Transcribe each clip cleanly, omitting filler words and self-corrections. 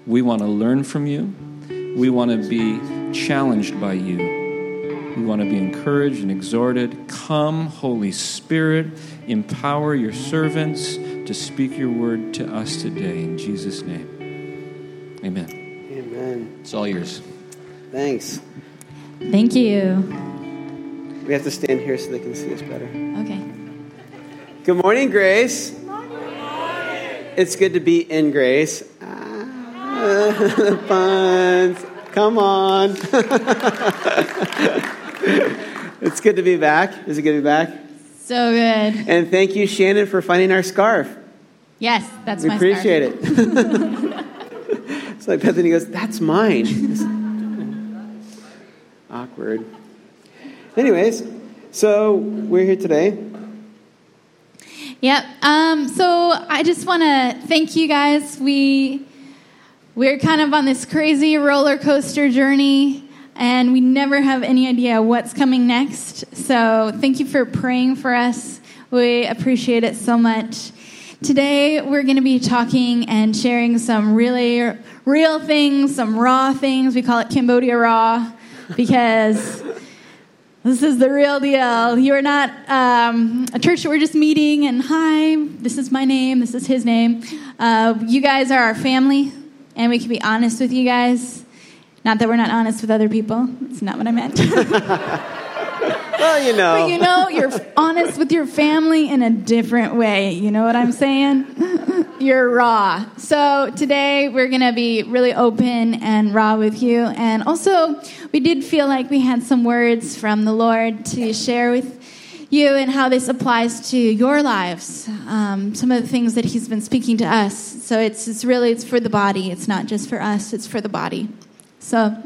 We want to learn from you. We want to be challenged by you. We want to be encouraged and exhorted. Come, Holy Spirit, empower your servants to speak your word to us today. In Jesus' name, amen. Amen. It's all yours. Thanks. Thank you. We have to stand here so they can see us better. Okay. Good morning, Grace. Good morning. It's good to be in Grace. Puns. Come on. It's good to be back. Is it good to be back? So good. And thank you, Shannon, for finding our scarf. Yes, that's We my appreciate scarf. it. It's like Bethany goes, that's mine. Awkward. Anyways, so we're here today. Yep. So I just want to thank you guys. We're kind of on this crazy roller coaster journey, and we never have any idea what's coming next. So thank you for praying for us. We appreciate it so much. Today, we're going to be talking and sharing some really real things, some raw things. We call it Cambodia Raw because this is the real deal. You are not a church that we're just meeting and, hi, this is my name, this is his name. You guys are our family, and we can be honest with you guys. Not that we're not honest with other people. That's not what I meant. Well, you know. But you know, you're honest with your family in a different way. You know what I'm saying? You're raw. So today we're going to be really open and raw with you. And also, we did feel like we had some words from the Lord to share with you and how this applies to your lives. Some of the things that he's been speaking to us. So it's for the body. It's not just for us. It's for the body. So,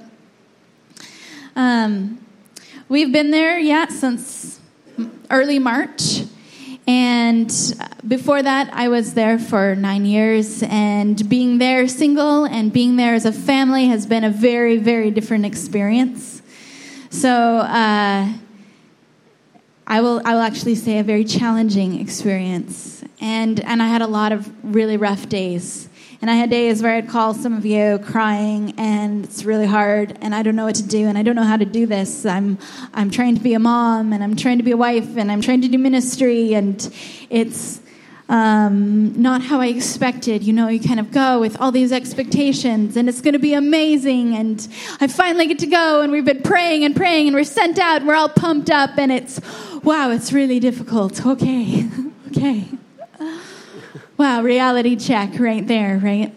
we've been there, since early March. And before that, I was there for 9 years. And being there single and being there as a family has been a very, very different experience. So I will actually say a very challenging experience. And I had a lot of really rough days. And I had days where I'd call some of you crying, and it's really hard, and I don't know what to do, and I don't know how to do this. I'm trying to be a mom, and I'm trying to be a wife, and I'm trying to do ministry, and it's not how I expected. You know, you kind of go with all these expectations, and it's going to be amazing, and I finally get to go, and we've been praying, and we're sent out, and we're all pumped up, and it's really difficult. Okay. Wow, reality check right there, right?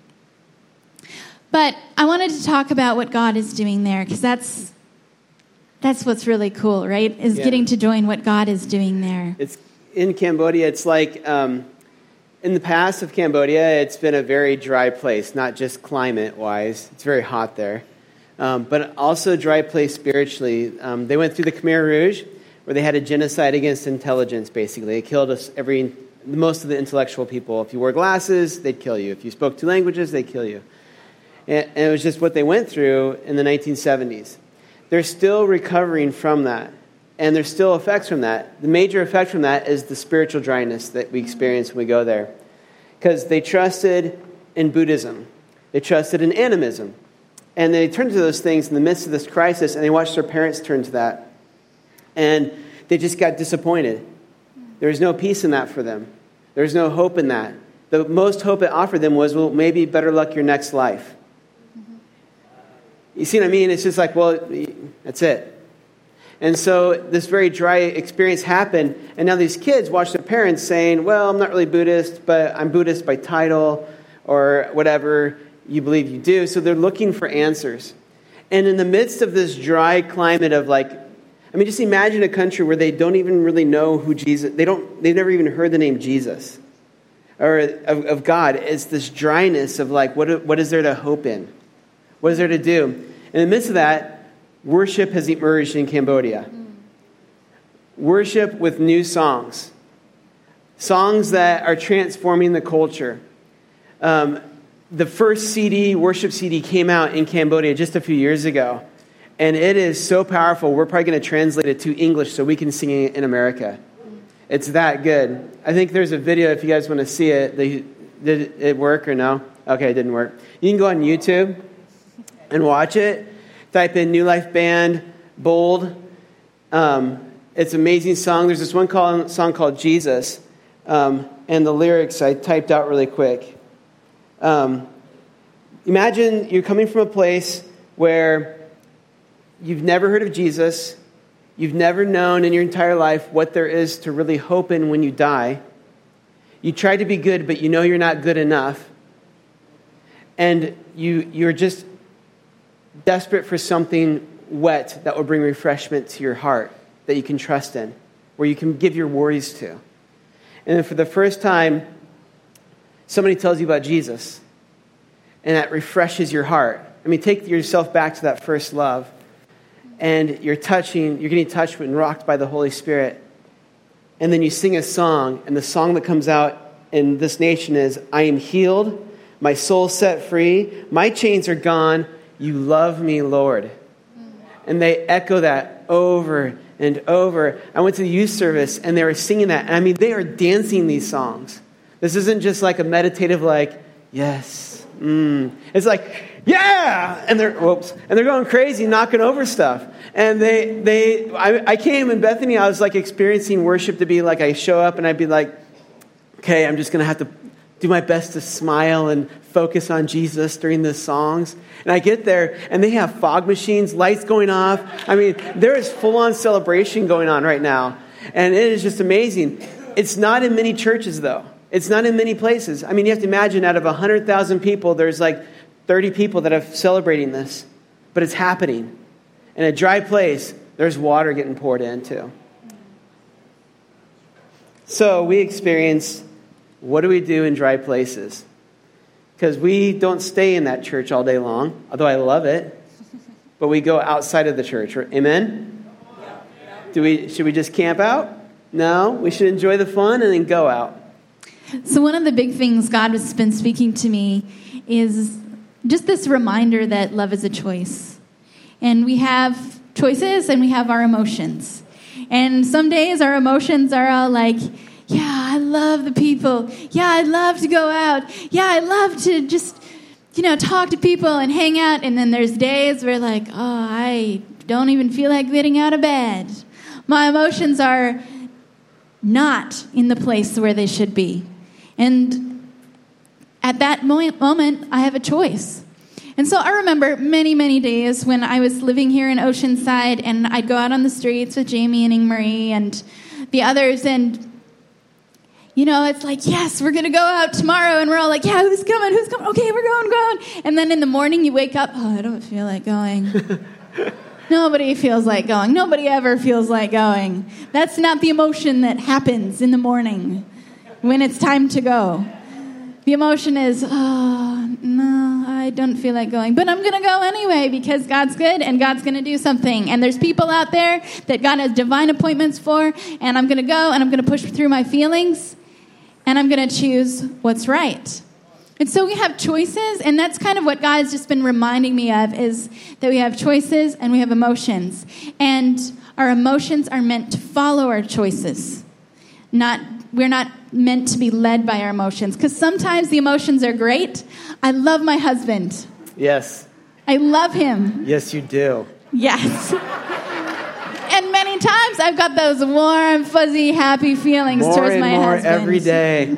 But I wanted to talk about what God is doing there, because that's what's really cool, right? Is getting to join what God is doing there. It's in Cambodia. It's like in the past of Cambodia, it's been a very dry place, not just climate-wise. It's very hot there, but also a dry place spiritually. They went through the Khmer Rouge, where they had a genocide against intelligence, basically. They killed most of the intellectual people. If you wore glasses, they'd kill you. If you spoke two languages, they'd kill you. And it was just what they went through in the 1970s. They're still recovering from that. And there's still effects from that. The major effect from that is the spiritual dryness that we experience when we go there. Because they trusted in Buddhism. They trusted in animism. And they turned to those things in the midst of this crisis, and they watched their parents turn to that. And they just got disappointed. There was no peace in that for them. There was no hope in that. The most hope it offered them was, well, maybe better luck your next life. Mm-hmm. You see what I mean? It's just like, well, that's it. And so this very dry experience happened, and now these kids watch their parents saying, well, I'm not really Buddhist, but I'm Buddhist by title, or whatever you believe you do. So they're looking for answers. And in the midst of this dry climate of just imagine a country where they don't even really know who Jesus, they've never even heard the name Jesus or of God. It's this dryness of what is there to hope in? What is there to do? In the midst of that, worship has emerged in Cambodia. Worship with new songs. Songs that are transforming the culture. The first worship CD came out in Cambodia just a few years ago. And it is so powerful, we're probably going to translate it to English so we can sing it in America. It's that good. I think there's a video, if you guys want to see it. Did it work or no? Okay, it didn't work. You can go on YouTube and watch it. Type in New Life Band, Bold. It's an amazing song. There's this one song called Jesus. And the lyrics I typed out really quick. Imagine you're coming from a place where you've never heard of Jesus. You've never known in your entire life what there is to really hope in when you die. You try to be good, but you know you're not good enough. And you're just desperate for something wet that will bring refreshment to your heart that you can trust in, where you can give your worries to. And then for the first time, somebody tells you about Jesus, and that refreshes your heart. I mean, take yourself back to that first love, and you're getting touched and rocked by the Holy Spirit. And then you sing a song, and the song that comes out in this nation is, I am healed, my soul set free, my chains are gone, you love me, Lord. And they echo that over and over. I went to the youth service, and they were singing that. And I mean, they are dancing these songs. This isn't just like a meditative, like, yes. It's like, yeah! And they're going crazy, knocking over stuff. And I came in Bethany, I was like experiencing worship to be like, I show up and I'd be like, okay, I'm just going to have to do my best to smile and focus on Jesus during the songs. And I get there, and they have fog machines, lights going off. I mean, there is full-on celebration going on right now. And it is just amazing. It's not in many churches, though. It's not in many places. I mean, you have to imagine out of 100,000 people, there's like 30 people that are celebrating this. But it's happening. In a dry place, there's water getting poured in, too. So we experience, what do we do in dry places? Because we don't stay in that church all day long, although I love it. But we go outside of the church. Amen? Should we just camp out? No, we should enjoy the fun and then go out. So one of the big things God has been speaking to me is just this reminder that love is a choice. And we have choices and we have our emotions. And some days our emotions are all like, yeah, I love the people. Yeah, I love to go out. Yeah, I love to just, talk to people and hang out. And then there's days where like, oh, I don't even feel like getting out of bed. My emotions are not in the place where they should be. And at that moment, I have a choice. And so I remember many, many days when I was living here in Oceanside, and I'd go out on the streets with Jamie and Ingmarie and the others, and it's like, yes, we're going to go out tomorrow. And we're all like, yeah, who's coming? Okay, we're going. And then in the morning you wake up, oh, I don't feel like going. Nobody feels like going. Nobody ever feels like going. That's not the emotion that happens in the morning when it's time to go. The emotion is, oh, no, I don't feel like going. But I'm going to go anyway because God's good and God's going to do something. And there's people out there that God has divine appointments for. And I'm going to go and I'm going to push through my feelings. And I'm going to choose what's right. And so we have choices. And that's kind of what God has just been reminding me of, is that we have choices and we have emotions. And our emotions are meant to follow our choices. We're not meant to be led by our emotions. Because sometimes the emotions are great. I love my husband. Yes. I love him. Yes, you do. Yes. And many times I've got those warm, fuzzy, happy feelings towards my husband. More every day.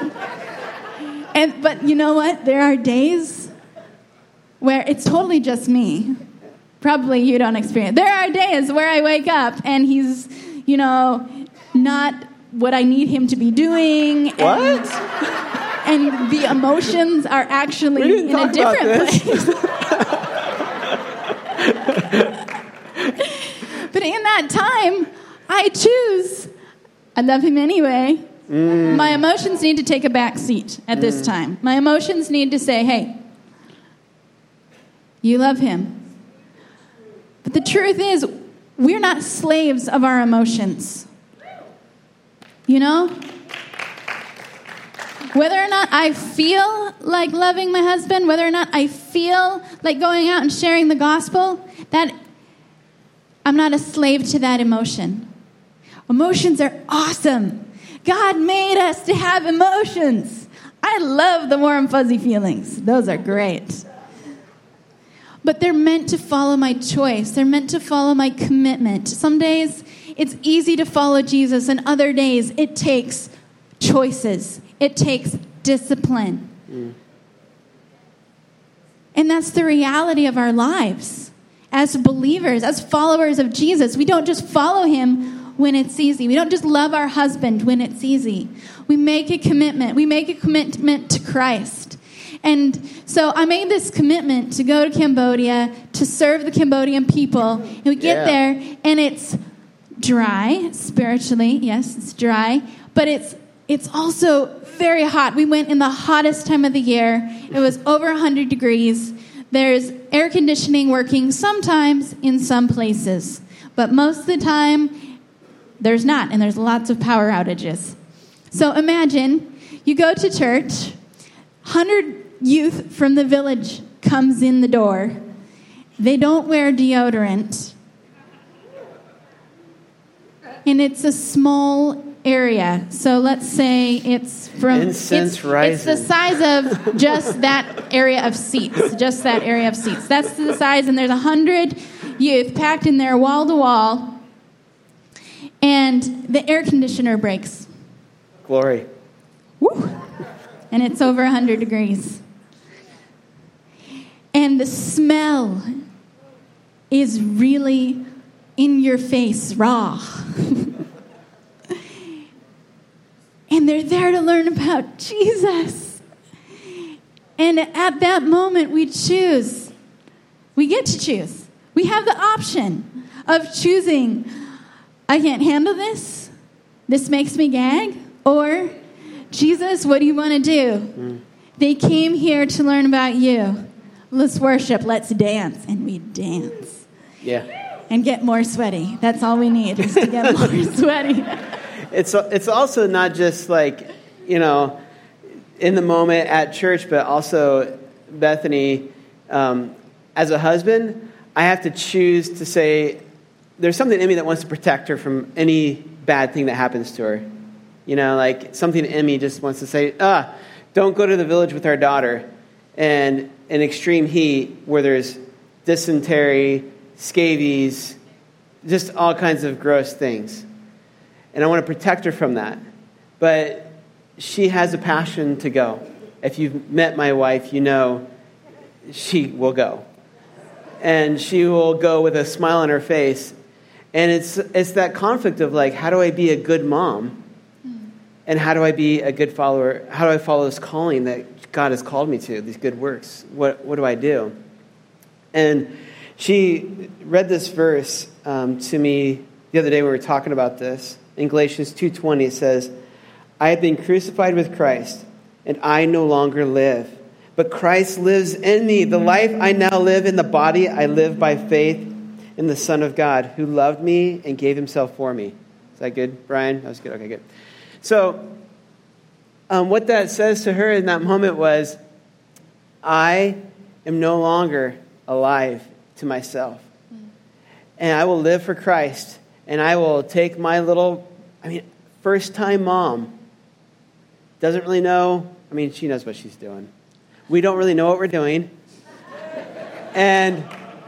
But you know what? There are days where it's totally just me. Probably you don't experience. There are days where I wake up and he's, not what I need him to be doing. What? And the emotions are actually in a different place. But in that time, I choose. I love him anyway. My emotions need to take a back seat at this time. My emotions need to say, hey, you love him. But the truth is, we're not slaves of our emotions. Whether or not I feel like loving my husband, whether or not I feel like going out and sharing the gospel, that I'm not a slave to that emotion. Emotions are awesome. God made us to have emotions. I love the warm, fuzzy feelings. Those are great. But they're meant to follow my choice. They're meant to follow my commitment. Some days it's easy to follow Jesus, and other days it takes choices. It takes discipline. And that's the reality of our lives. As believers, as followers of Jesus, we don't just follow him when it's easy. We don't just love our husband when it's easy. We make a commitment. We make a commitment to Christ. And so I made this commitment to go to Cambodia, to serve the Cambodian people. And we get there, and it's dry spiritually. Yes, it's dry. But it's also very hot. We went in the hottest time of the year. It was over 100 degrees. There's air conditioning working sometimes in some places. But most of the time, there's not. And there's lots of power outages. So imagine you go to church, 100 youth from the village comes in the door. They don't wear deodorant. And it's a small area. So let's say it's from incense rising. It's the size of just that area of seats. Just that area of seats. That's the size, and there's 100 youth packed in there wall to wall. And the air conditioner breaks. Glory. Woo. And it's over 100 degrees. And the smell is really in your face, raw. And they're there to learn about Jesus. And at that moment, we choose. We get to choose. We have the option of choosing, I can't handle this. This makes me gag. Or, Jesus, what do you want to do? They came here to learn about you. Let's worship. Let's dance. And we dance. Yeah. And get more sweaty. That's all we need is to get more sweaty. It's also not just like, in the moment at church, but also, Bethany, as a husband, I have to choose to say, there's something in me that wants to protect her from any bad thing that happens to her. Like something in me just wants to say, don't go to the village with our daughter and in extreme heat where there's dysentery, scabies, just all kinds of gross things. And I want to protect her from that. But she has a passion to go. If you've met my wife, you know she will go. And she will go with a smile on her face. And it's that conflict of like, how do I be a good mom? And how do I be a good follower? How do I follow this calling that God has called me to, these good works? What do I do? And she read this verse to me the other day when we were talking about this. In Galatians 2:20 it says, I have been crucified with Christ, and I no longer live. But Christ lives in me. The life I now live in the body, I live by faith in the Son of God, who loved me and gave himself for me. Is that good, Brian? That was good. Okay, good. So what that says to her in that moment was, I am no longer alive to myself. And I will live for Christ. And I will take my first-time mom. Doesn't really know. She knows what she's doing. We don't really know what we're doing. And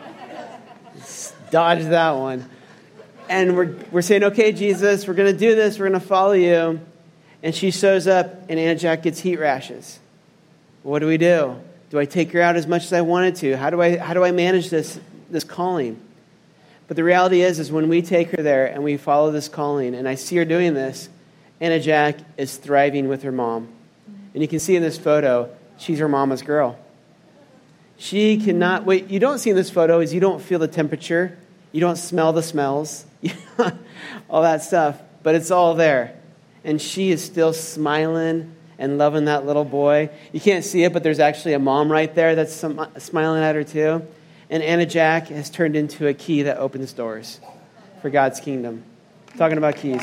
dodge that one. And we're saying, okay, Jesus, we're going to do this. We're going to follow you. And she shows up, and Anna Jack gets heat rashes. What do we do? Do I take her out as much as I wanted to? How do I manage this calling? But the reality is when we take her there and we follow this calling, and I see her doing this, Anna Jack is thriving with her mom. And you can see in this photo, she's her mama's girl. She cannot, what you don't see in this photo is you don't feel the temperature, you don't smell the smells, all that stuff, but it's all there. And she is still smiling and loving that little boy. You can't see it, but there's actually a mom right there that's smiling at her too. And Anna Jack has turned into a key that opens doors for God's kingdom. Talking about keys.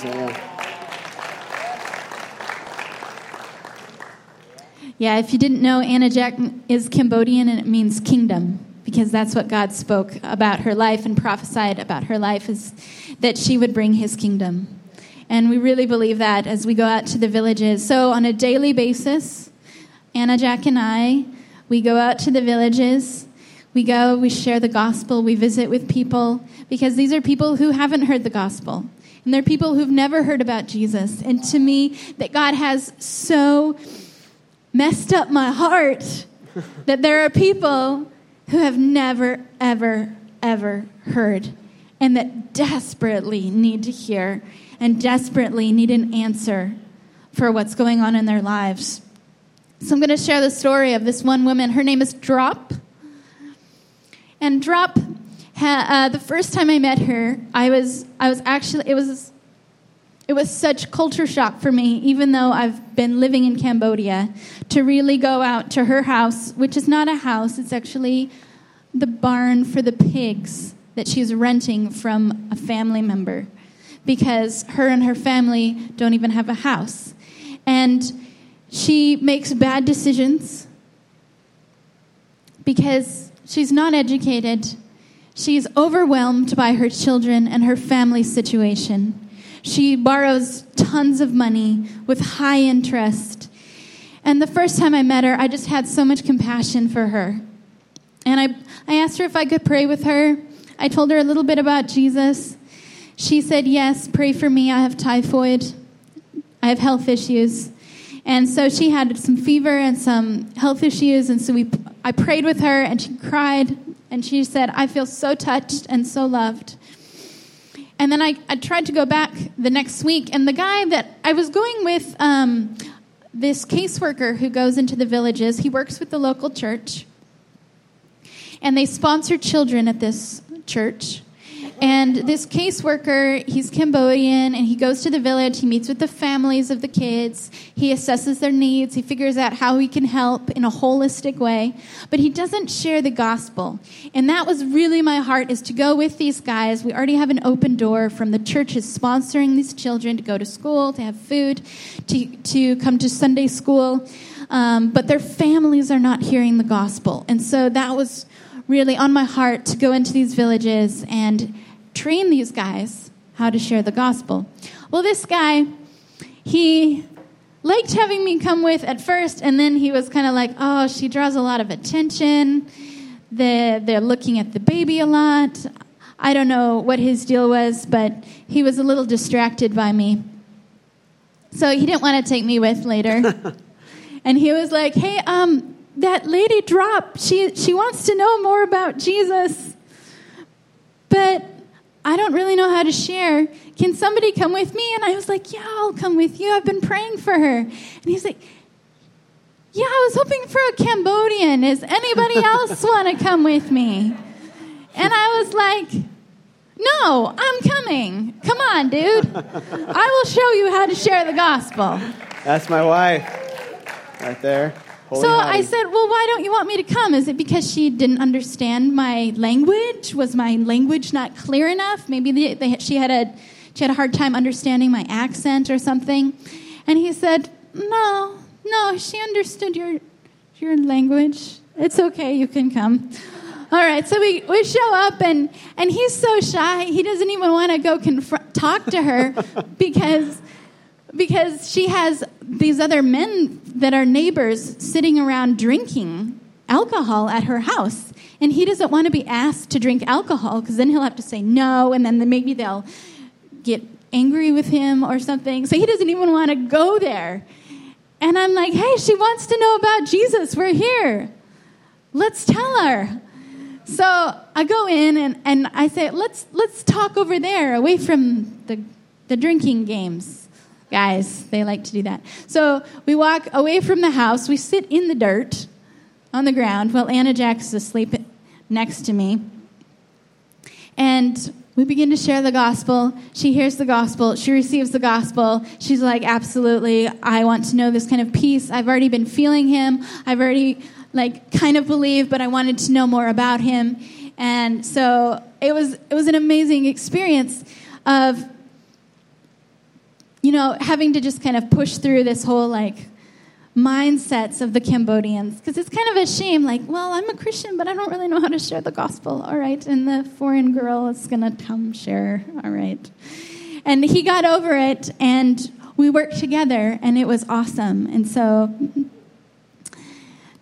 Yeah, if you didn't know, Anna Jack is Cambodian, and it means kingdom, because that's what God spoke about her life and prophesied about her life, is that she would bring his kingdom. And we really believe that as we go out to the villages. So on a daily basis, Anna, Jack, and I, we go out to the villages. We go, we share the gospel, we visit with people, because these are people who haven't heard the gospel. And they're people who've never heard about Jesus. And to me, that God has so messed up my heart that there are people who have never, ever, ever heard, and that desperately need to hear and desperately need an answer for what's going on in their lives. So I'm going to share the story of this one woman. Her name is Drop. And Drop, the first time I met her, I was actually, it was such culture shock for me, even though I've been living in Cambodia, to really go out to her house, which is not a house, it's actually the barn for the pigs that she's renting from a family member, because her and her family don't even have a house. And she makes bad decisions because she's not educated. She's overwhelmed by her children and her family situation. She borrows tons of money with high interest. And the first time I met her, I just had so much compassion for her. And I asked her if I could pray with her. I told her a little bit about Jesus. She said, yes, pray for me. I have typhoid. I have health issues. And so she had some fever and some health issues. And so I prayed with her, and she cried. And she said, I feel so touched and so loved. And then I tried to go back the next week. And the guy that I was going with, this caseworker who goes into the villages, he works with the local church. And they sponsor children at this church. And this caseworker, he's Cambodian, and he goes to the village. He meets with the families of the kids. He assesses their needs. He figures out how he can help in a holistic way. But he doesn't share the gospel. And that was really my heart, is to go with these guys. We already have an open door from the churches sponsoring these children to go to school, to have food, to come to Sunday school. But their families are not hearing the gospel. And so that was really on my heart, to go into these villages and train these guys how to share the gospel. Well, this guy, he liked having me come with at first, and then he was kind of like, oh, she draws a lot of attention. They're looking at the baby a lot. I don't know what his deal was, but he was a little distracted by me. So he didn't want to take me with later. And he was like, hey, that lady Drop, she wants to know more about Jesus, but I don't really know how to share. Can somebody come with me? And I was like, yeah, I'll come with you. I've been praying for her. And he's like, yeah, I was hoping for a Cambodian. Does anybody else want to come with me? And I was like, no, I'm coming. Come on, dude. I will show you how to share the gospel. That's my wife right there. Holy so howdy. I said, well, why don't you want me to come? Is it because she didn't understand my language? Was my language not clear enough? Maybe she had a hard time understanding my accent or something. And he said, no, she understood your language. It's okay, you can come. All right, so we show up, and he's so shy, he doesn't even want to go talk to her because she has these other men that are neighbors sitting around drinking alcohol at her house. And he doesn't want to be asked to drink alcohol, because then he'll have to say no, and then maybe they'll get angry with him or something. So he doesn't even want to go there. And I'm like, hey, she wants to know about Jesus. We're here. Let's tell her. So I go in and I say, let's talk over there, away from the drinking games. Guys, they like to do that. So we walk away from the house. We sit in the dirt on the ground while Anna Jack is asleep next to me. And we begin to share the gospel. She hears the gospel. She receives the gospel. She's like, absolutely, I want to know this kind of peace. I've already been feeling him. I've already kind of believed, but I wanted to know more about him. And so it was an amazing experience of, having to just kind of push through this whole mindsets of the Cambodians, because it's kind of a shame. Well, I'm a Christian, but I don't really know how to share the gospel. All right, and the foreign girl is gonna come share. All right, and he got over it, and we worked together, and it was awesome. And so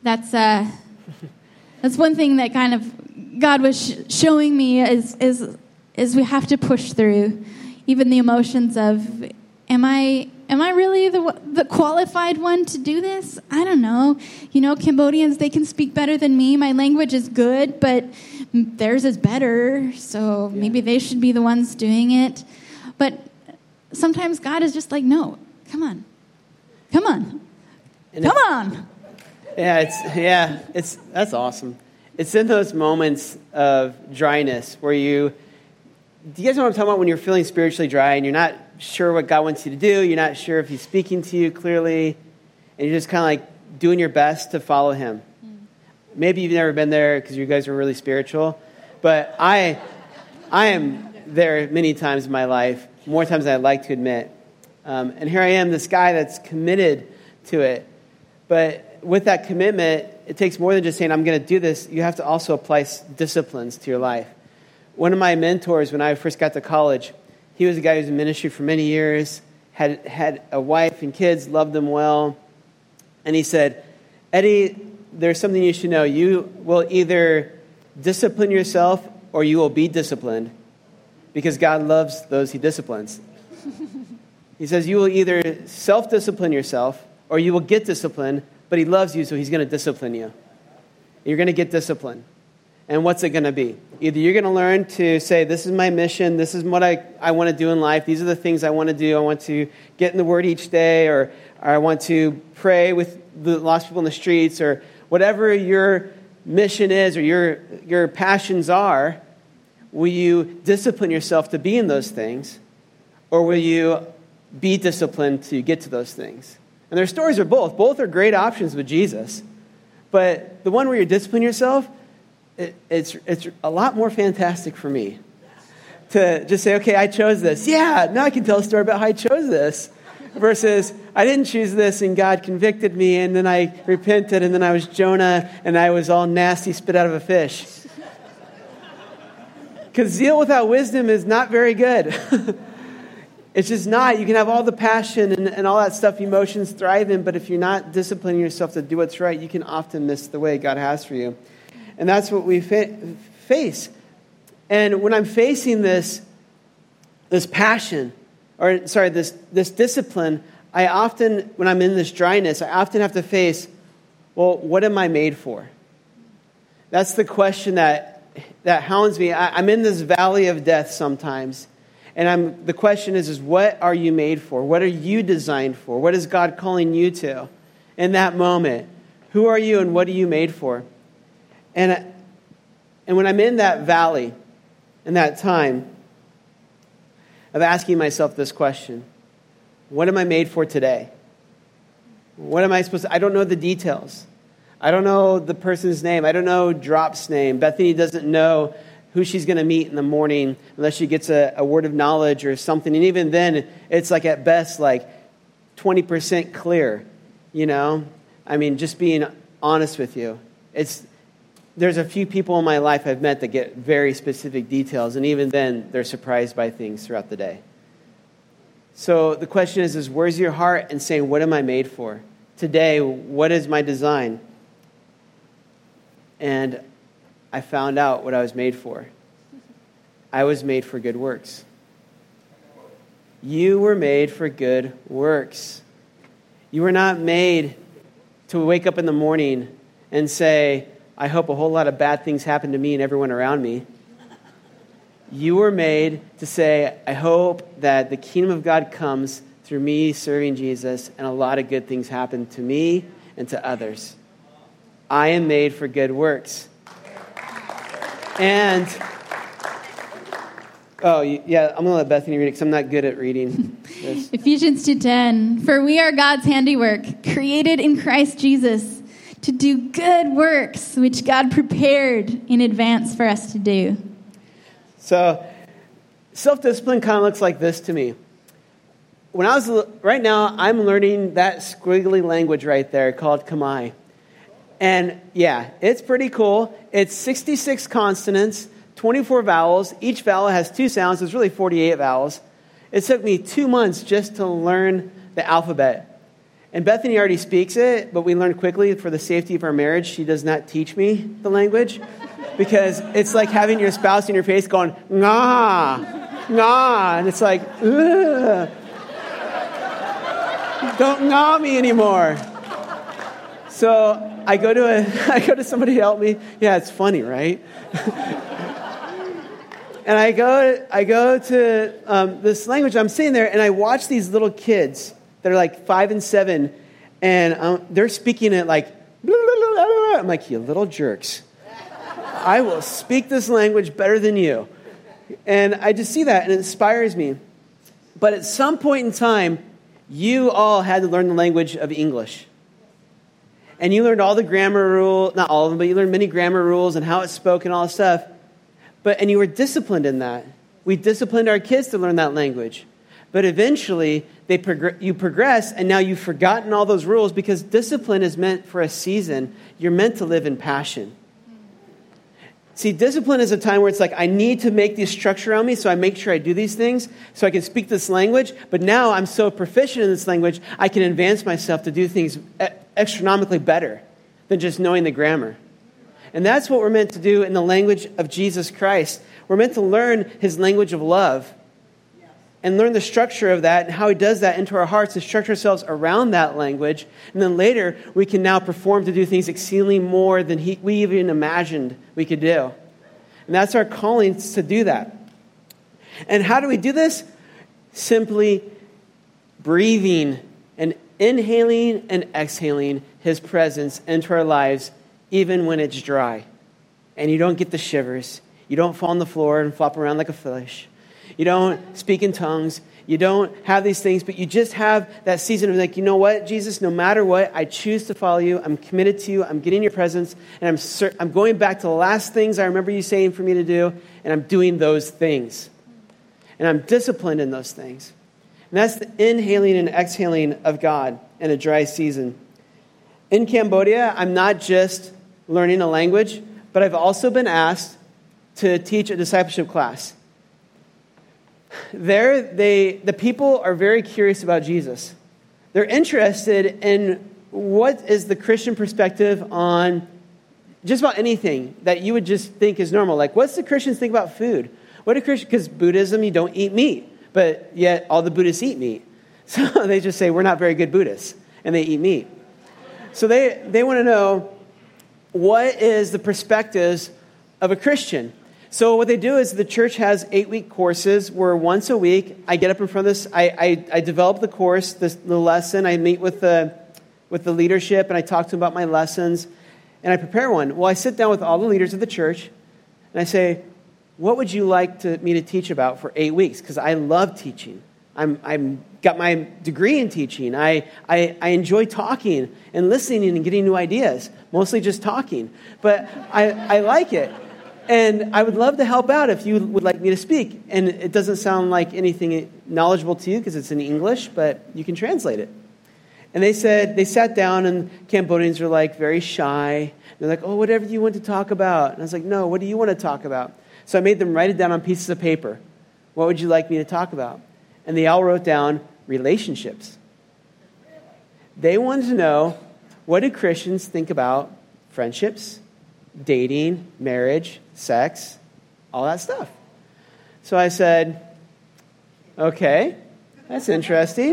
That's one thing that kind of God was showing me is we have to push through even the emotions of, am I really the qualified one to do this? I don't know. Cambodians, they can speak better than me. My language is good, but theirs is better, so maybe they should be the ones doing it. But sometimes God is just like, no, come on. Yeah, that's awesome. It's in those moments of dryness where do you guys know what I'm talking about when you're feeling spiritually dry and you're not sure what God wants you to do, you're not sure if he's speaking to you clearly, and you're just kind of like doing your best to follow him. Maybe you've never been there because you guys are really spiritual, but I am there many times in my life, more times than I'd like to admit. And here I am, this guy that's committed to it. But with that commitment, it takes more than just saying, I'm going to do this. You have to also apply disciplines to your life. One of my mentors when I first got to college, he was a guy who was in ministry for many years, had a wife and kids, loved them well. And he said, Eddie, there's something you should know. You will either discipline yourself or you will be disciplined because God loves those he disciplines. He says you will either self-discipline yourself or you will get disciplined, but he loves you, so he's going to discipline you. You're going to get disciplined. And what's it going to be? Either you're going to learn to say, this is my mission, this is what I want to do in life, these are the things I want to do, I want to get in the Word each day, or I want to pray with the lost people in the streets, or whatever your mission is or your passions are, will you discipline yourself to be in those things, or will you be disciplined to get to those things? And their stories are both. Both are great options with Jesus. But the one where you discipline yourself, it's a lot more fantastic for me to just say, okay, I chose this. Yeah, now I can tell a story about how I chose this. Versus, I didn't choose this and God convicted me and then I repented and then I was Jonah and I was all nasty, spit out of a fish. Because zeal without wisdom is not very good. It's just not. You can have all the passion and all that stuff emotions thrive in, but if you're not disciplining yourself to do what's right, you can often miss the way God has for you. And that's what we face. And when I'm facing this passion, this discipline, I often, when I'm in this dryness, I often have to face, well, what am I made for? That's the question that hounds me. I'm in this valley of death sometimes. And the question is what are you made for? What are you designed for? What is God calling you to in that moment? Who are you and what are you made for? And when I'm in that valley, in that time of asking myself this question, what am I made for today? What am I supposed to? I don't know the details. I don't know the person's name. I don't know Drop's name. Bethany doesn't know who she's going to meet in the morning unless she gets a word of knowledge or something. And even then, it's like at best like 20% clear, I mean, just being honest with you. There's a few people in my life I've met that get very specific details, and even then, they're surprised by things throughout the day. So the question is where's your heart in saying, what am I made for? Today, what is my design? And I found out what I was made for. I was made for good works. You were made for good works. You were not made to wake up in the morning and say, I hope a whole lot of bad things happen to me and everyone around me. You were made to say, I hope that the kingdom of God comes through me serving Jesus and a lot of good things happen to me and to others. I am made for good works. And, I'm going to let Bethany read it because I'm not good at reading this. Ephesians 2:10, for we are God's handiwork, created in Christ Jesus to do good works, which God prepared in advance for us to do. So, self-discipline kind of looks like this to me. Right now, I'm learning that squiggly language right there called Kamai. And yeah, it's pretty cool. It's 66 consonants, 24 vowels. Each vowel has 2 sounds. It's really 48 vowels. It took me 2 months just to learn the alphabet. And Bethany already speaks it, but we learned quickly for the safety of our marriage, she does not teach me the language because it's like having your spouse in your face going, nah, nah. And it's like, ugh. Don't nah me anymore. So I go to somebody to help me. Yeah, it's funny, right? And I go to this language. I'm sitting there, and I watch these little kids that are like 5 and 7, and they're speaking it like, blah, blah, blah, blah, blah. I'm like, you little jerks. I will speak this language better than you. And I just see that, and it inspires me. But at some point in time, you all had to learn the language of English. And you learned all the grammar rules, not all of them, but you learned many grammar rules and how it's spoken, all that stuff. And you were disciplined in that. We disciplined our kids to learn that language. But eventually, you progress, and now you've forgotten all those rules because discipline is meant for a season. You're meant to live in passion. See, discipline is a time where it's like, I need to make this structure around me, so I make sure I do these things so I can speak this language. But now I'm so proficient in this language, I can advance myself to do things astronomically better than just knowing the grammar. And that's what we're meant to do in the language of Jesus Christ. We're meant to learn his language of love and learn the structure of that and how he does that into our hearts and structure ourselves around that language. And then later, we can now perform to do things exceedingly more than we even imagined we could do. And that's our calling to do that. And how do we do this? Simply breathing and inhaling and exhaling his presence into our lives, even when it's dry. And you don't get the shivers. You don't fall on the floor and flop around like a fish. You don't speak in tongues. You don't have these things, but you just have that season of like, you know what, Jesus, no matter what, I choose to follow you. I'm committed to you. I'm getting your presence. And I'm going back to the last things I remember you saying for me to do, and I'm doing those things. And I'm disciplined in those things. And that's the inhaling and exhaling of God in a dry season. In Cambodia, I'm not just learning a language, but I've also been asked to teach a discipleship class. There, the people are very curious about Jesus. They're interested in what is the Christian perspective on just about anything that you would just think is normal. Like, what's the Christians think about food? What do Christians, because Buddhism, you don't eat meat, but yet all the Buddhists eat meat. So they just say, we're not very good Buddhists, and they eat meat. So they want to know, what is the perspectives of a Christian? So what they do is the church has 8-week courses where once a week I get up in front of this. I develop the course, the lesson. I meet with the leadership and I talk to them about my lessons and I prepare one. Well, I sit down with all the leaders of the church and I say, what would you like me to teach about for 8 weeks? Because I love teaching. I'm got my degree in teaching. I enjoy talking and listening and getting new ideas. Mostly just talking, but I like it. And I would love to help out if you would like me to speak. And it doesn't sound like anything knowledgeable to you because it's in English, but you can translate it. And they sat down, and Cambodians are like very shy. They're like, oh, whatever you want to talk about. And I was like, no, what do you want to talk about? So I made them write it down on pieces of paper. What would you like me to talk about? And they all wrote down relationships. They wanted to know, what do Christians think about friendships, dating, marriage, sex, all that stuff. So I said, okay, that's interesting.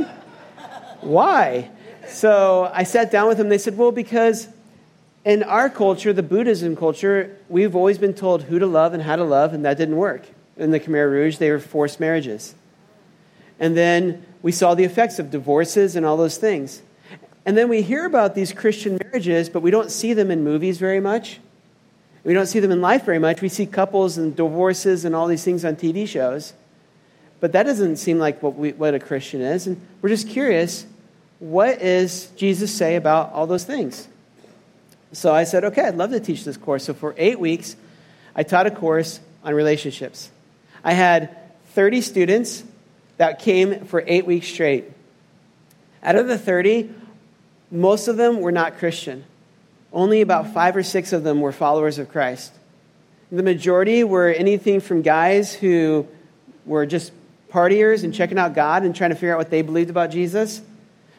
Why? So I sat down with them. They said, well, because in our culture, the Buddhism culture, we've always been told who to love and how to love, and that didn't work. In the Khmer Rouge, they were forced marriages. And then we saw the effects of divorces and all those things. And then we hear about these Christian marriages, but we don't see them in movies very much. We don't see them in life very much. We see couples and divorces and all these things on TV shows. But that doesn't seem like what a Christian is. And we're just curious, what does Jesus say about all those things? So I said, okay, I'd love to teach this course. So for 8 weeks, I taught a course on relationships. I had 30 students that came for 8 weeks straight. Out of the 30, most of them were not Christian. Only about 5 or 6 of them were followers of Christ. The majority were anything from guys who were just partiers and checking out God and trying to figure out what they believed about Jesus,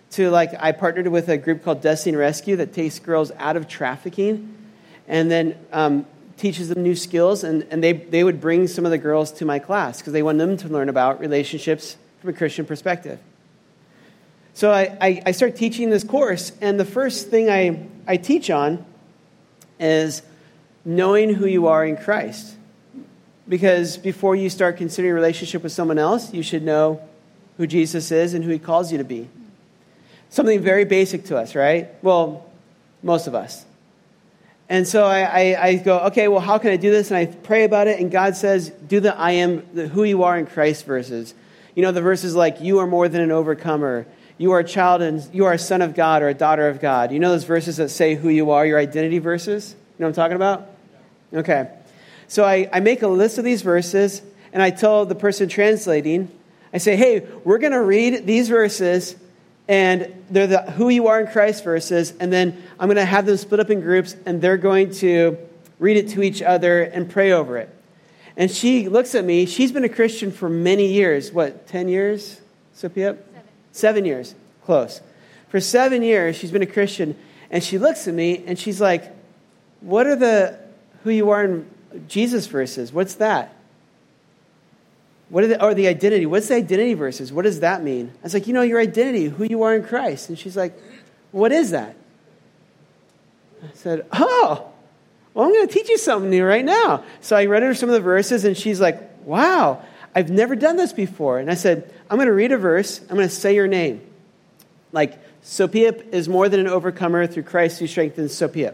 to I partnered with a group called Destiny Rescue that takes girls out of trafficking and then teaches them new skills. And they would bring some of the girls to my class because they want them to learn about relationships from a Christian perspective. So I start teaching this course, and the first thing I teach on is knowing who you are in Christ. Because before you start considering a relationship with someone else, you should know who Jesus is and who he calls you to be. Something very basic to us, right? Well, most of us. And so I go, okay, well, how can I do this? And I pray about it, and God says, do the I am, the who you are in Christ verses. You know, the verses like, you are more than an overcomer. You are a child and you are a son of God or a daughter of God. You know those verses that say who you are, your identity verses? You know what I'm talking about? Okay. So I make a list of these verses, and I tell the person translating, I say, hey, we're going to read these verses, and they're the who you are in Christ verses, and then I'm going to have them split up in groups, and they're going to read it to each other and pray over it. And she looks at me. She's been a Christian for many years. What, 10 years, Sophia? 7 years. Close. For 7 years, she's been a Christian, and she looks at me, and she's like, what are the who you are in Jesus verses? What's that? What are the identity? What's the identity verses? What does that mean? I was like, your identity, who you are in Christ. And she's like, what is that? I said, well, I'm going to teach you something new right now. So I read her some of the verses, and she's like, wow, I've never done this before. And I said, I'm going to read a verse. I'm going to say your name. Like, Sophia is more than an overcomer through Christ who strengthens Sophia.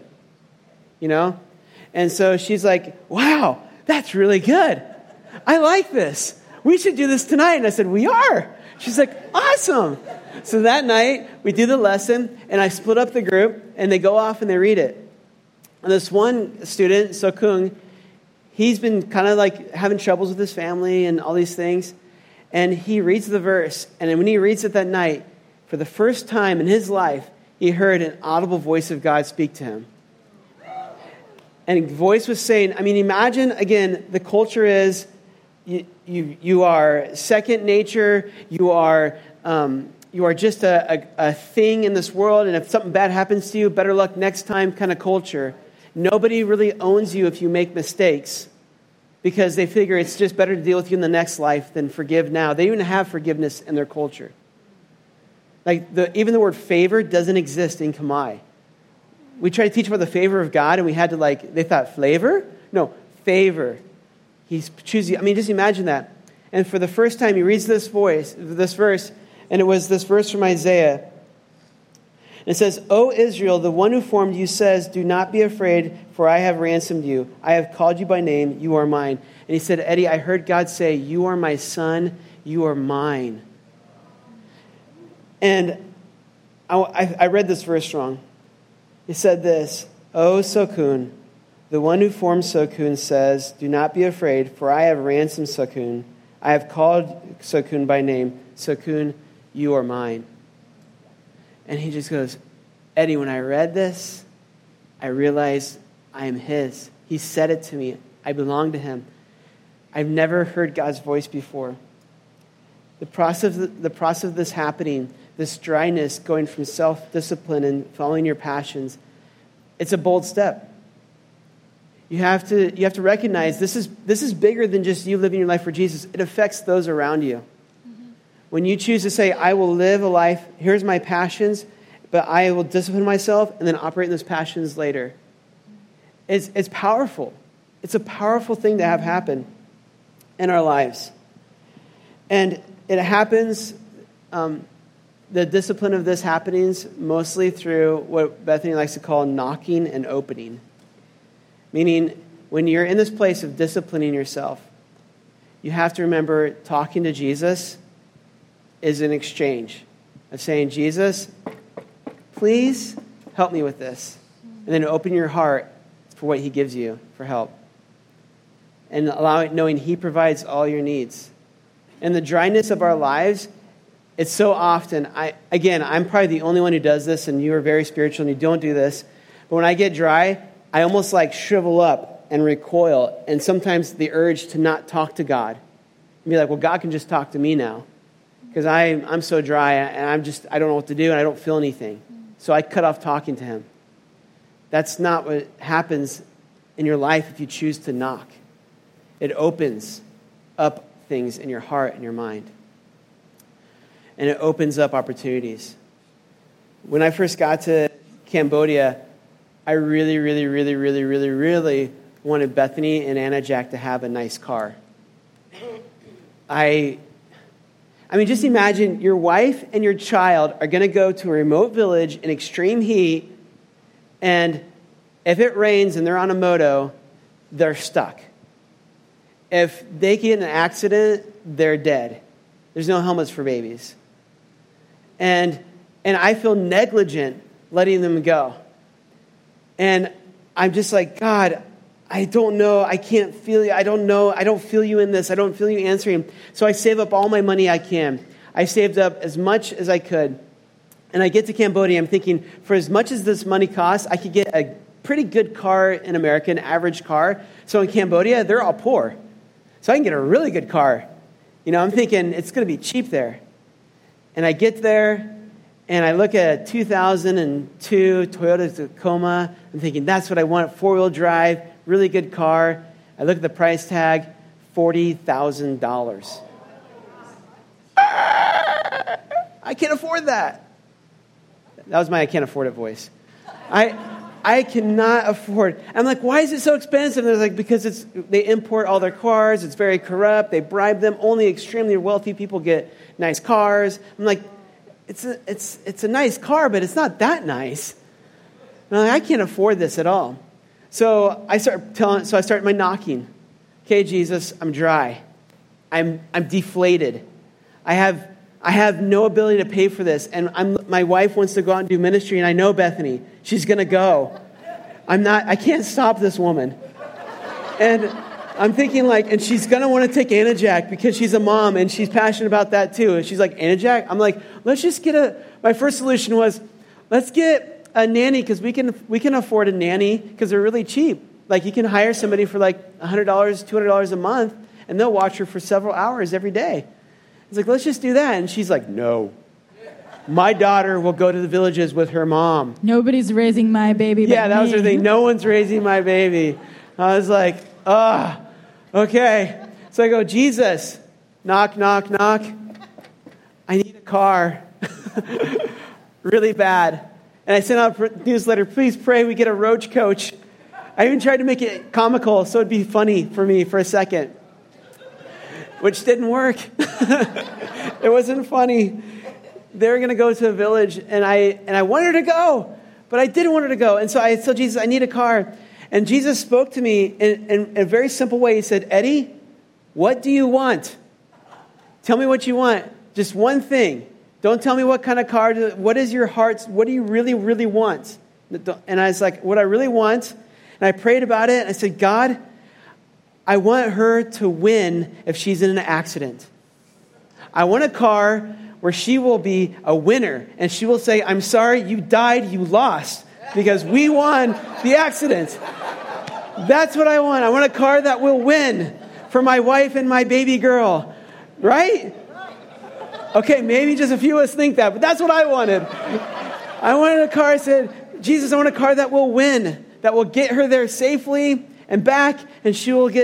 And so she's like, wow, that's really good. I like this. We should do this tonight. And I said, we are. She's like, awesome. So that night, we do the lesson, and I split up the group, and they go off and they read it. And this one student, Sokung, he's been kind of having troubles with his family and all these things. And he reads the verse. And when he reads it that night, for the first time in his life, he heard an audible voice of God speak to him. And the voice was saying, imagine, again, the culture is you are second nature, you are just a thing in this world, and if something bad happens to you, better luck next time kind of culture. Nobody really owns you if you make mistakes because they figure it's just better to deal with you in the next life than forgive now. They even have forgiveness in their culture. Even the word favor doesn't exist in Khmer. We tried to teach about the favor of God, and we had to they thought flavor? No, favor. He's choosing. Just imagine that. And for the first time, he reads this verse, and it was this verse from Isaiah. It says, O Israel, the one who formed you says, do not be afraid, for I have ransomed you. I have called you by name. You are mine. And he said, Eddie, I heard God say, you are my son. You are mine. And I read this verse wrong. He said this, O Sokun, the one who formed Sokun says, do not be afraid, for I have ransomed Sokun. I have called Sokun by name. Sokun, you are mine. And he just goes, Eddie, when I read this, I realized I am his. He said it to me. I belong to him. I've never heard God's voice before. The process of this happening, this dryness, going from self-discipline and following your passions, it's a bold step. You have to recognize this is bigger than just you living your life for Jesus. It affects those around you. Mm-hmm. When you choose to say, I will live a life, here's my passions, but I will discipline myself and then operate in those passions later. It's powerful. It's a powerful thing to have happen in our lives. And it happens, the discipline of this happens mostly through what Bethany likes to call knocking and opening. Meaning, when you're in this place of disciplining yourself, you have to remember talking to Jesus is an exchange of saying, Jesus, please help me with this. And then open your heart for what he gives you for help. And knowing he provides all your needs. And the dryness of our lives, it's so often, I'm probably the only one who does this, and you are very spiritual and you don't do this. But when I get dry, I almost shrivel up and recoil, and sometimes the urge to not talk to God. And be like, well, God can just talk to me now. because I'm so dry and I don't know what to do and I don't feel anything. So I cut off talking to him. That's not what happens in your life if you choose to knock. It opens up things in your heart and your mind. And it opens up opportunities. When I first got to Cambodia, I really, really, really, really, really, really wanted Bethany and Anna Jack to have a nice car. I mean, just imagine your wife and your child are going to go to a remote village in extreme heat, and if it rains and they're on a moto, they're stuck. If they get in an accident, they're dead. There's no helmets for babies. And I feel negligent letting them go. And I'm just like, God, I don't know. I can't feel you. I don't know. I don't feel you in this. I don't feel you answering. So I save up all my money I can. I saved up as much as I could. And I get to Cambodia. I'm thinking, for as much as this money costs, I could get a pretty good car in America, an average car. So in Cambodia, they're all poor. So I can get a really good car. I'm thinking it's going to be cheap there. And I get there, and I look at a 2002 Toyota Tacoma. I'm thinking, that's what I want, four-wheel drive, really good car. I look at the price tag, $40,000. I can't afford that. That was my I can't afford it voice. I cannot afford. I'm like, why is it so expensive? And they're like, because they import all their cars. It's very corrupt. They bribe them. Only extremely wealthy people get nice cars. I'm like, it's a nice car, but it's not that nice. And I'm like, I can't afford this at all. So I start my knocking. Okay, Jesus, I'm dry. I'm deflated. I have no ability to pay for this. And my wife wants to go out and do ministry, and I know Bethany. She's going to go. I can't stop this woman. And I'm thinking and she's going to want to take Anna Jack because she's a mom and she's passionate about that too. And she's like, Anna Jack? I'm like, let's just my first solution was, let's get a nanny because we can afford a nanny because they're really cheap. You can hire somebody for $100, $200 a month and they'll watch her for several hours every day. It's like, let's just do that. And she's like, no. My daughter will go to the villages with her mom. Nobody's raising my baby. Yeah, that was her thing. No one's raising my baby. I was like, okay. So I go, Jesus, knock, knock, knock. I need a car. Really bad. And I sent out a newsletter, please pray we get a roach coach. I even tried to make it comical so it'd be funny for me for a second, which didn't work. It wasn't funny. They were going to go to a village, and I wanted her to go, but I didn't want her to go. And so I told Jesus, I need a car. And Jesus spoke to me in a very simple way. He said, Eddie, what do you want? Tell me what you want. Just one thing. Don't tell me what kind of car. What is your heart's? What do you really, really want? And I was like, what I really want. And I prayed about it. And I said, God, I want her to win if she's in an accident. I want a car where she will be a winner. And she will say, I'm sorry, you died, you lost. Because we won the accident. That's what I want. I want a car that will win for my wife and my baby girl. Right? Okay, maybe just a few of us think that, but that's what I wanted. I wanted a car, I said, Jesus, I want a car that will win, that will get her there safely and back, and she will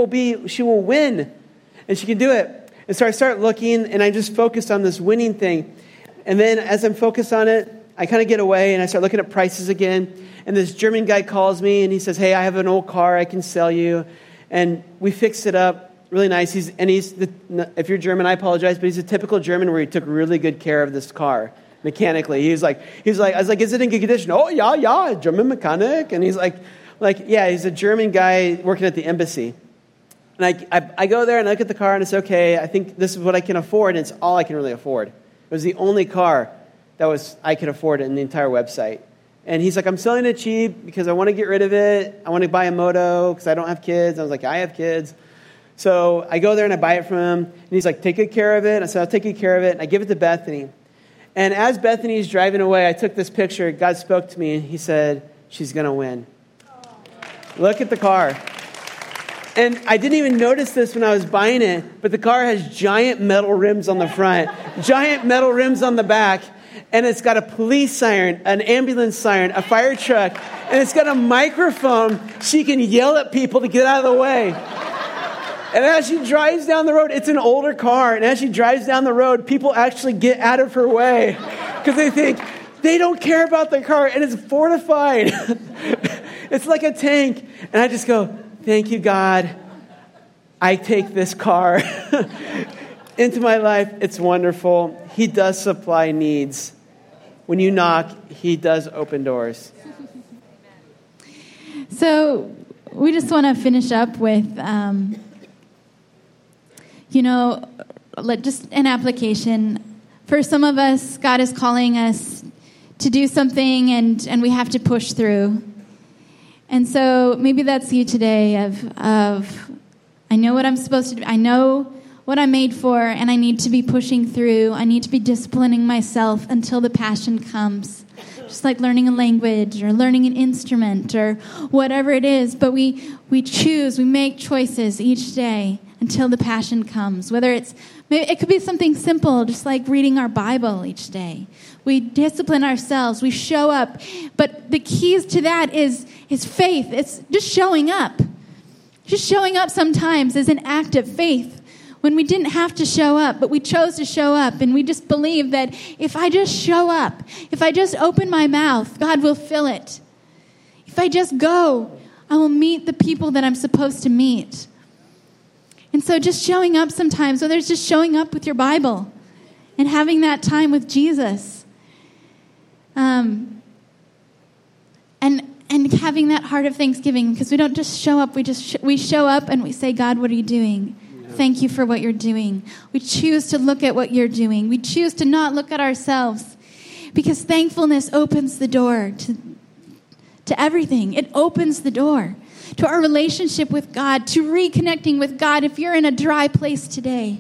win. And she can do it. And so I start looking, and I just focused on this winning thing. And then as I'm focused on it, I kind of get away, and I start looking at prices again. And this German guy calls me, and he says, hey, I have an old car I can sell you. And we fixed it up really nice. If you're German, I apologize, but he's a typical German where he took really good care of this car mechanically. I was like, is it in good condition? Oh, yeah, German mechanic. And he's like, yeah, he's a German guy working at the embassy. And I go there and I look at the car and it's okay. I think this is what I can afford, and it's all I can really afford. It was the only car that I could afford in the entire website. And he's like, I'm selling it cheap because I want to get rid of it. I want to buy a moto because I don't have kids. I was like, I have kids. So I go there and I buy it from him. And he's like, take good care of it. I said, I'll take good care of it. And I give it to Bethany. And as Bethany's driving away, I took this picture. God spoke to me and he said, she's going to win. Look at the car. And I didn't even notice this when I was buying it, but the car has giant metal rims on the front, giant metal rims on the back, and it's got a police siren, an ambulance siren, a fire truck, and it's got a microphone so you can yell at people to get out of the way. And as she drives down the road, it's an older car, and as she drives down the road, people actually get out of her way because they think they don't care about the car, and it's fortified. It's like a tank. And I just go, thank you, God. I take this car into my life. It's wonderful. He does supply needs. When you knock, he does open doors. So we just want to finish up with, just an application. For some of us, God is calling us to do something, and we have to push through. And so maybe that's you today of I know what I'm supposed to do. I know what I'm made for, and I need to be pushing through. I need to be disciplining myself until the passion comes. Just like learning a language or learning an instrument or whatever it is. But we choose, we make choices each day until the passion comes. Whether it could be something simple, just like reading our Bible each day. We discipline ourselves. We show up. But the keys to that is faith. It's just showing up. Just showing up sometimes is an act of faith. When we didn't have to show up, but we chose to show up. And we just believe that if I just show up, if I just open my mouth, God will fill it. If I just go, I will meet the people that I'm supposed to meet. And so just showing up sometimes, whether it's just showing up with your Bible and having that time with Jesus. And having that heart of thanksgiving, because we don't just show up, we show up and we say, God, what are you doing? Yeah. Thank you for what you're doing. We choose to look at what you're doing. We choose to not look at ourselves, because thankfulness opens the door to everything. It opens the door to our relationship with God, to reconnecting with God. If you're in a dry place today,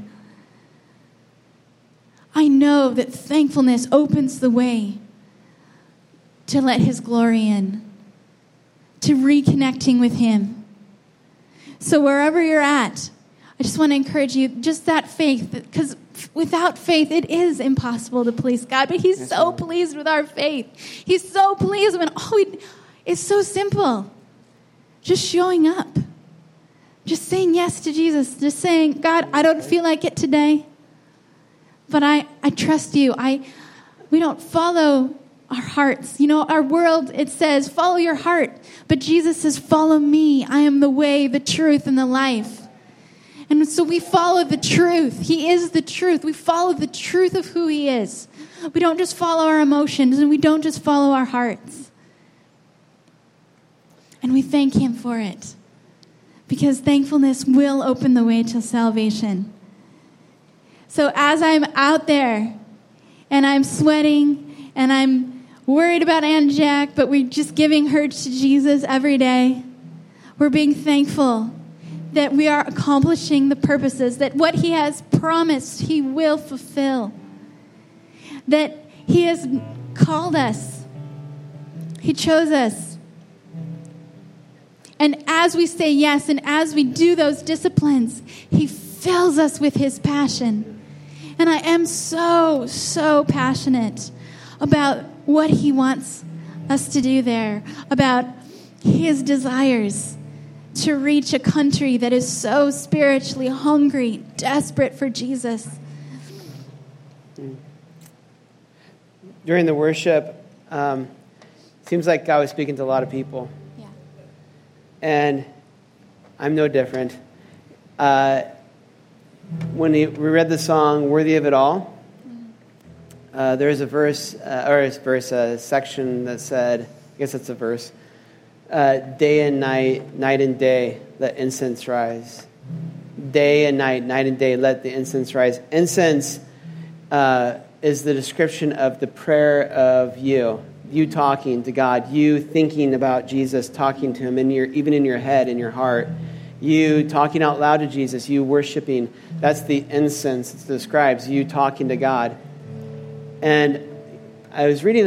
I know that thankfulness opens the way to let his glory in, to reconnecting with him. So wherever you're at, I just want to encourage you, just that faith, because without faith, it is impossible to please God. But he's so pleased with our faith. He's so pleased when it's so simple. Just showing up. Just saying yes to Jesus. Just saying, God, I don't feel like it today, but I trust you. We don't follow our hearts. Our world, it says, follow your heart. But Jesus says, follow me. I am the way, the truth, and the life. And so we follow the truth. He is the truth. We follow the truth of who he is. We don't just follow our emotions, and we don't just follow our hearts. And we thank him for it, because thankfulness will open the way to salvation. So as I'm out there and I'm sweating and I'm worried about Aunt Jack, but we're just giving her to Jesus every day, we're being thankful that we are accomplishing the purposes, that what he has promised he will fulfill, that he has called us, he chose us. And as we say yes, and as we do those disciplines, he fills us with his passion. And I am so, so passionate about what he wants us to do there, about his desires to reach a country that is so spiritually hungry, desperate for Jesus. During the worship, seems like God was speaking to a lot of people. Yeah. And I'm no different. When we read the song "Worthy of It All," there's a section that said, I guess it's a verse, day and night, night and day, let incense rise. Day and night, night and day, let the incense rise. Incense is the description of the prayer of you talking to God, you thinking about Jesus, talking to him even in your head, in your heart. You talking out loud to Jesus, you worshiping. That's the incense. It describes you talking to God. And I was reading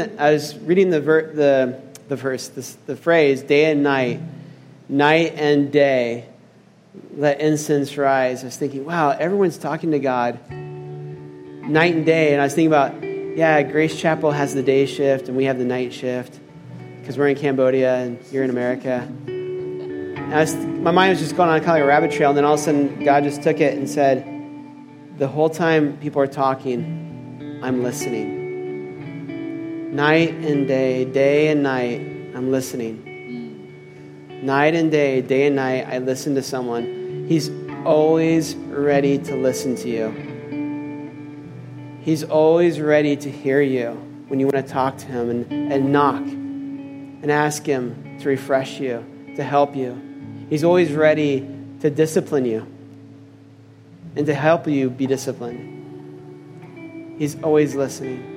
the phrase, the phrase, day and night, night and day, let incense rise. I was thinking, wow, everyone's talking to God night and day. And I was thinking about, yeah, Grace Chapel has the day shift and we have the night shift because we're in Cambodia and you're in America. And my mind was just going on kind of like a rabbit trail. And then all of a sudden, God just took it and said, the whole time people are talking, I'm listening. Night and day and night, I'm listening. Night and day and night, I listen to someone. He's always ready to listen to you. He's always ready to hear you when you want to talk to him and knock and ask him to refresh you, to help you. He's always ready to discipline you and to help you be disciplined. He's always listening.